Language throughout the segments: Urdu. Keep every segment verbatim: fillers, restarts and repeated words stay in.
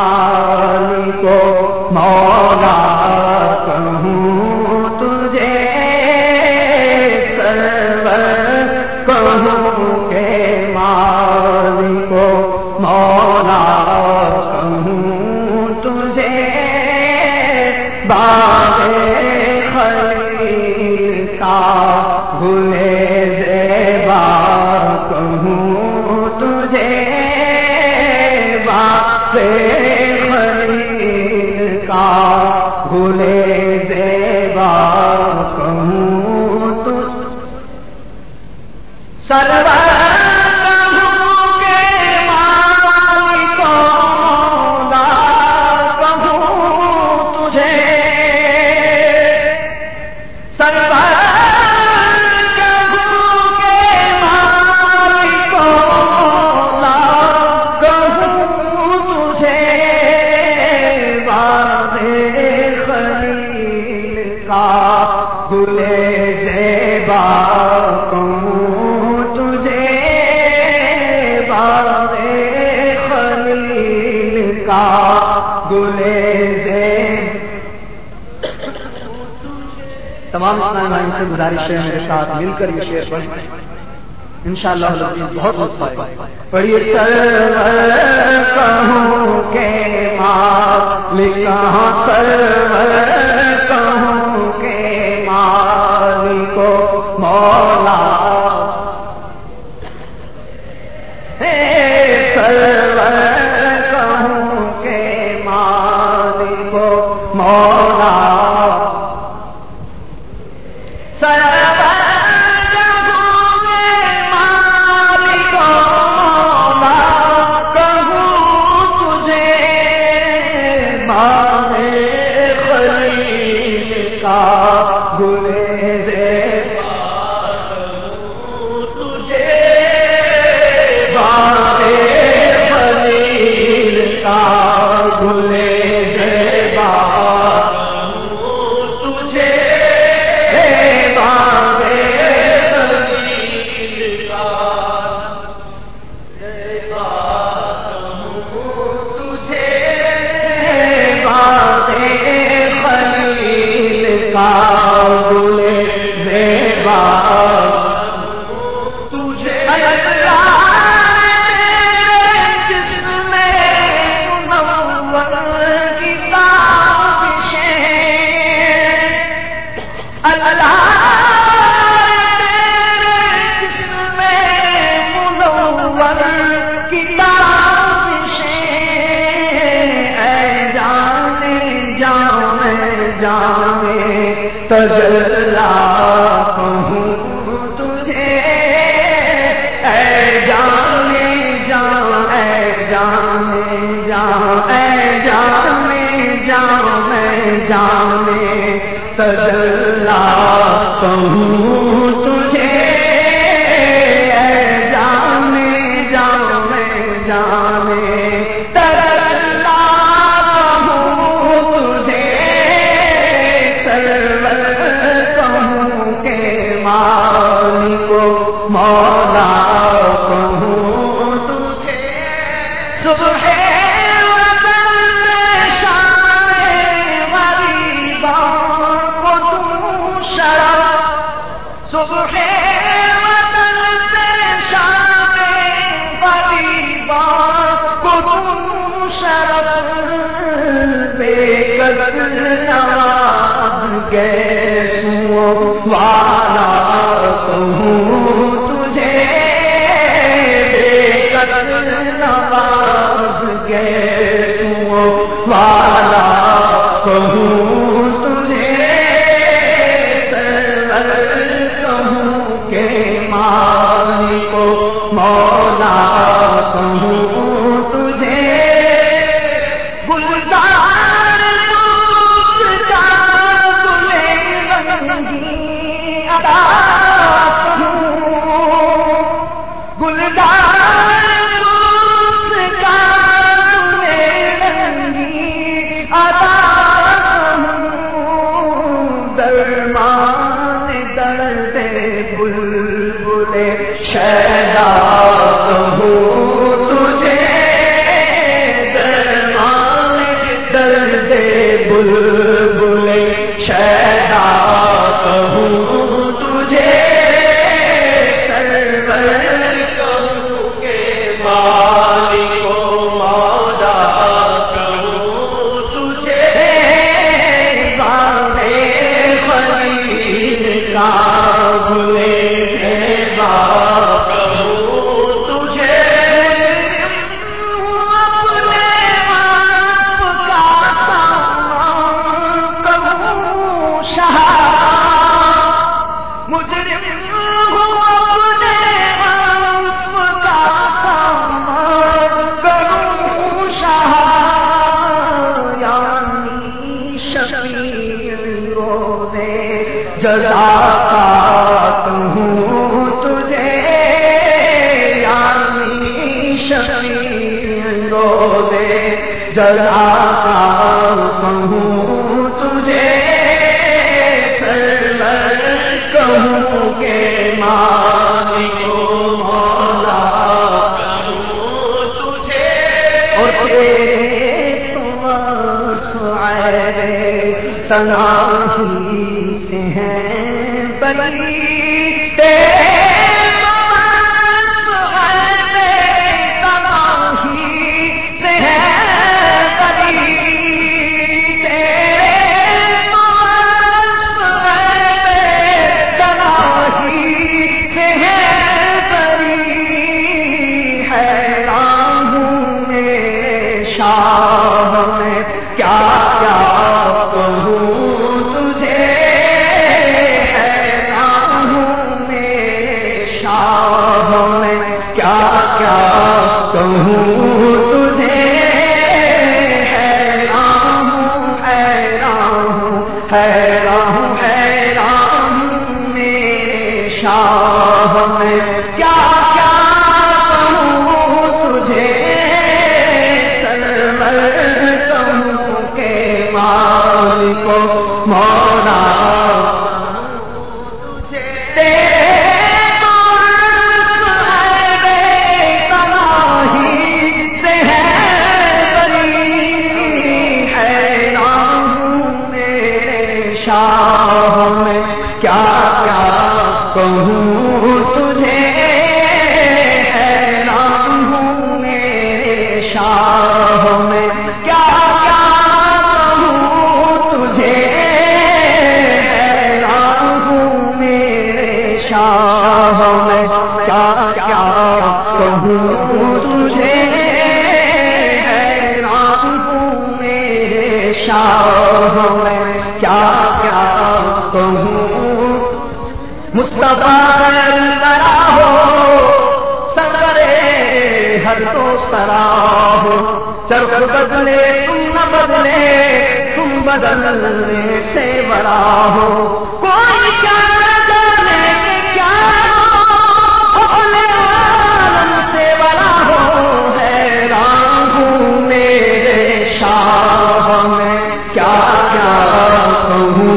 مالک و مولا کہوں تجھے، سرور کہوں کہ مالک و مولا کہوں تجھے، باغ خلیل کا گل زیبا کہوں تجھے، باغ خلیل کا گل زیبا کہوں تجھے، سرور گل زیبا کہوں تجھے، باغ خلیل کا گل زیبا۔ تمام اسلامی بھائیوں سے گزارش ہے میرے ساتھ مل کر یہ شعر پڑھیں، انشاءاللہ بہت لطف آئے گا۔ پڑھیے سرور کہوں کہ مالک کہاں، سرور کہوں کہ مالک و مولا، سرور کہوں کہ مالک و مولا، گل زیبا کہوں تجھے، باغ خلیل کا گل زیبا کہوں تجھے، باغ خلیل کا زیبا کہوں تجھے، باغ گل زیبا تجھے، جس میں منور کی تابشیں، اللہ جس میں منور کی تابشیں، اے جانے جانے جانے تجلا کہوں تجھے، اے جانے جان، اے جانے جان، اے جانے جان، جانے تجلا کہوں تجھے، اے جانے جان، جانے تجلا کہوں تجھے، مالک و مولا کہوں تجھے، صبح وطن میں شام غریباں کو تم شراب، صبح وطن میں شام غریباں کو تم شراب، بے قدر نواز گیسوں والا کہوں تجھے، بے قدر نواز گیسوں والا کہوں تجھے، سرور کہوں کہ مالک و مولا کہوں تجھے، گلزار درد بلبل شیدا کہوں بلبل شیدا کہوں تجھے سرور کہوں کہ مالک و مولا کہوں تجھے بانے خلیل کا بلے جزا کا کہوں تجھے یعنی شفیع روزے جزا کا کہوں تجھے سرور کہوں کہ مالک و مولا کہوں تجھے اور تیرے تم سعید تنہائی ہیں بلی تیرے تنہائی سے ہے بلی تیرے تنہائی سے ہے بلی حیران ہوں میرے شاہ میں کیا کیا کہوں تجھے کہوں تجھے حیران ہوں حیران ہوں حیران ہوں حیران ہوں میرے شاہ میں کیا کیا کہوں تجھے سرور کہوں کہ مالک و مولا شاہ میں کیا کیا کہوں تجھے حیران ہوں میرے شاہ میں کیا کیا کہوں تجھے حیران ہوں میرے شاہ میں کیا کیا کہوں تجھے حیران ہوں میرے شاہ میں کیا مصطفیٰ برا ہو سرورے ہر تو سرا ہو چرخ بدلے تم نہ بدلے تم بدلنے سے برا ہو کوئی کیا جانے کیا اپنے عالم سے بڑا ہو حیران ہوں میرے شاہ میں کیا کیا کہوں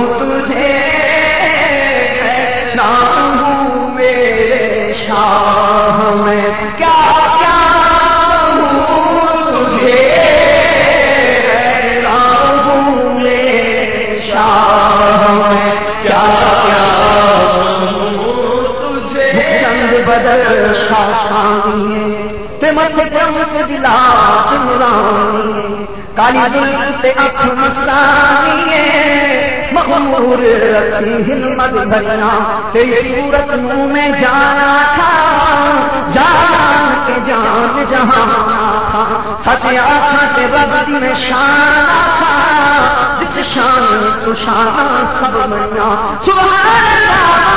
بدل شاشانی مت چمک دلا عمرانی کالی زلف سے اکھ مستانی مغمور رکھی ہمت بھرنا تیری صورت منہ میں جانا تھا جان کے جان جہانا تھا سچ آنکھاں کے رب میں شان تھا جس شان تو شان سب بنا سبحان اللہ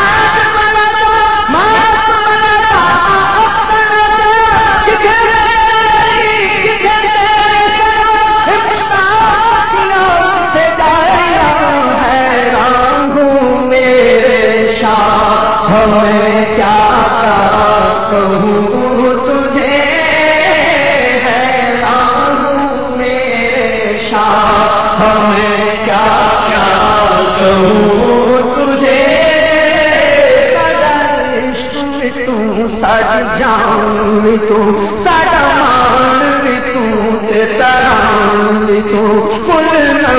میں کیا کہوں تجھے حیران ہوں میرے شاہ میں کیا کیا کہوں تجھے تو سج جان تو سڈا مان تو تران تو کل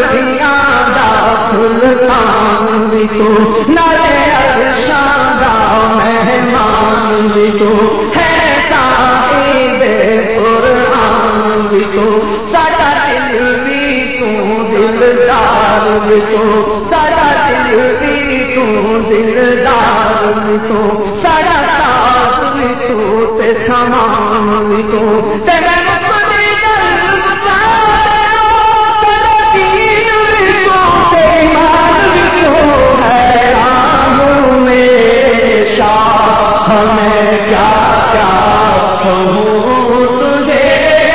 ساڈا دل بھی تو دلدار بھی تو ساڈا دل بھی تو دلدار بھی تو ساڈا ساز بھی تو تے سامان بھی تو تے میں مقصدی گل بتا تیرا دین بھی تو تے ایمان بھی تو حیران ہوں میرے شاہ میں کیا کیا کہوں تجھے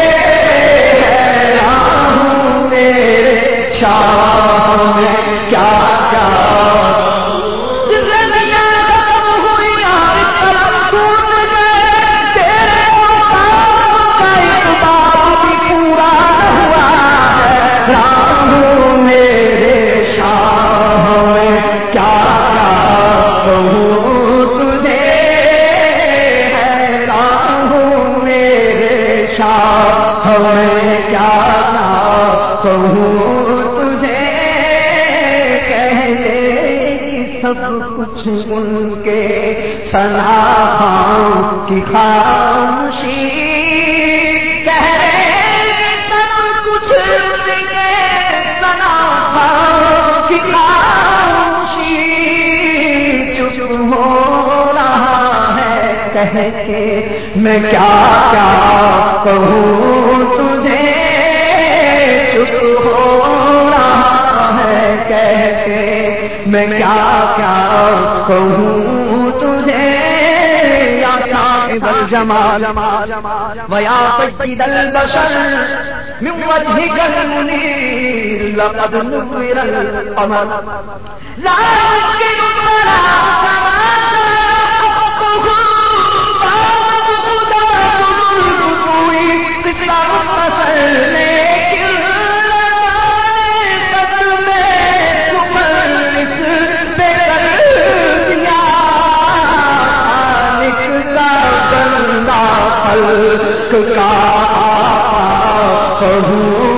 حیران ہوں میرے شاہ میں کیا کیا سب کچھ ان کے سناخان کی خاموشی کہہ رہے سب کچھ ان کے سناخان کی خاموشی چپ ہو رہا ہے کہہ کے میں کیا کیا کہوں تجھے چپ ہو رہا ہے کہہ کے میں کیا کیا کہوں تجھے یا صاحب الجمال ویا سید البشر من وجهك المنير لقد نور القمر لا يمكن کا